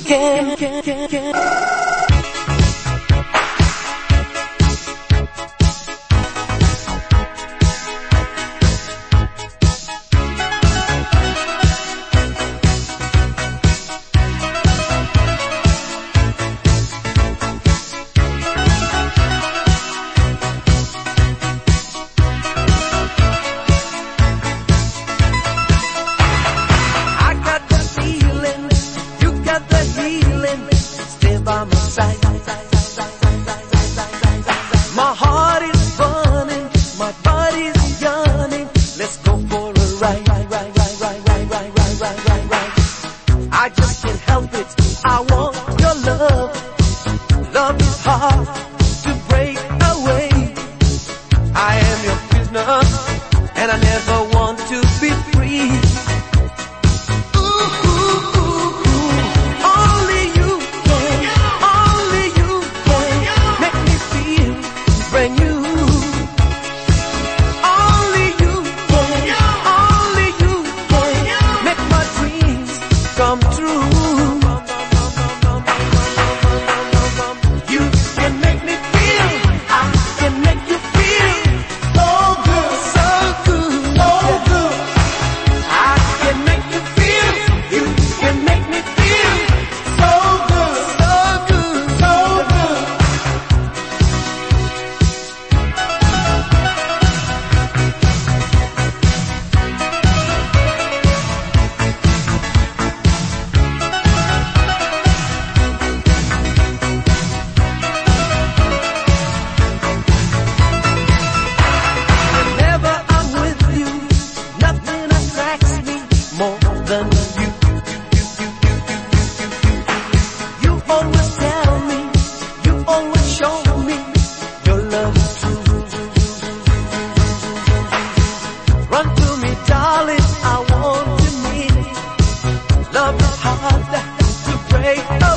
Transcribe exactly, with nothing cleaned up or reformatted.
can, can, can, can. By my side, my heart is burning, my body's yearning. Let's go for a ride, ride, ride, ride, ride, ride, ride, ride, ride, ride, ride. I just can't help it. I want your love. Love is hard to break away. I am your prisoner, and I never want to be free. Come true. You can make me feel, I can make you feel so good, so good, so good. I can make you feel, you can make me feel so good, so good, so good. Than you. You always tell me, you always show me your love is true. Run to me, darling, I want to need it. Love is hard to break.